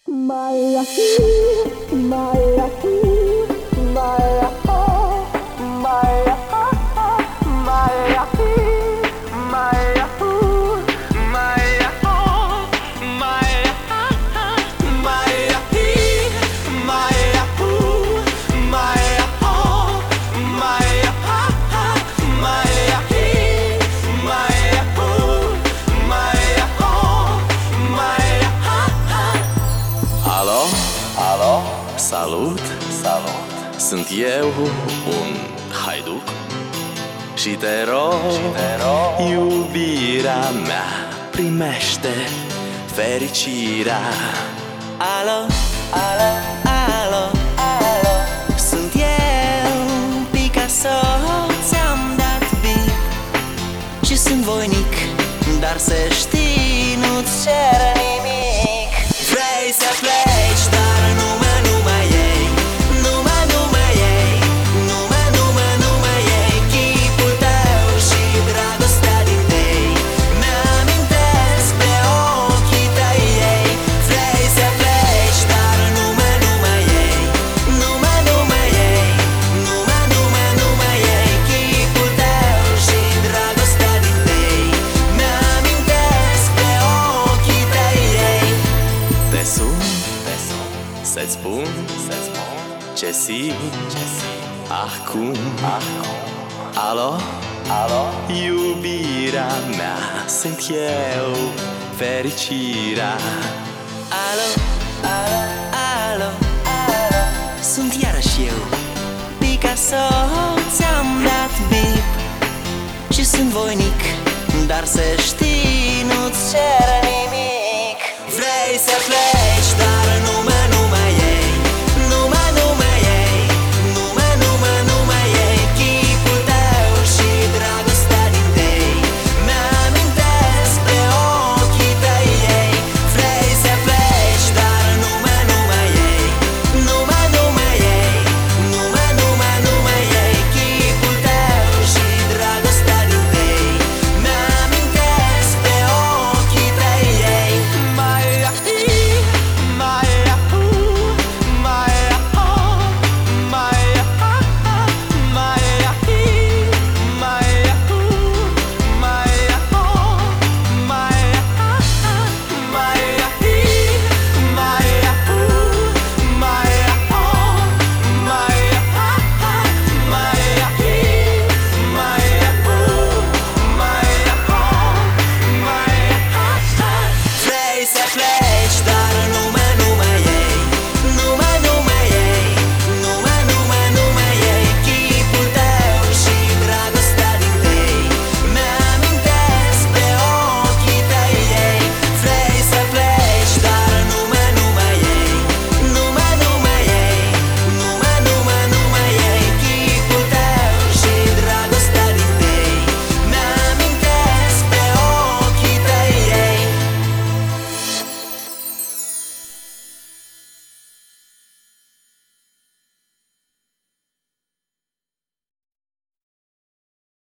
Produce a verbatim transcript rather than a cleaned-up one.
Maya, Maya, Maya, Maya, Maya, Maya, Alo, alo, salut, salut. Sunt eu, un haiduc și te rog, iubirea mea, primește fericirea. Alo, alo, alo, alo. Sunt eu, Picasso, ți-am dat bip și sunt voinic, dar să știi, nu-ți cer nimic. Vrei să pleci, dar numai, numai ei, numai, numai ei, numai, numai, numai ei. Chipul tău și dragostea din tei mi-amintesc de ochii tăi ei. Vrei să pleci, dar numai, numai ei, numai, numai ei, numai, numai, numai ei. Chipul tău și dragostea din tei mi-amintesc de ochii tăi ei. Te sun, te sun, să-ți spun, să-ți spun ce simt, ce simt acum, acum. Alo, alo, iubirea mea, sunt eu, fericirea. Alo, alo, alo, alo. Sunt iarăși eu, Picasso, ți-am dat bip și sunt voinic, dar să știi, nu-ți cer nimic. Vrei să pleci, dar numai, numai ei, numai, numai ei, numai, numai, numai ei. Chipul tău și dragostea din tei mi-amintesc de ochii tăi ei. Vrei să pleci, dar numai, numai ei, numai, numai ei, numai, numai, numai ei. Chipul tău și dragostea din tei mi-amintesc de ochii tăi ei. Maya, Maya, Maya, Maya, Maya, Maya, Maya, Vrei să pleci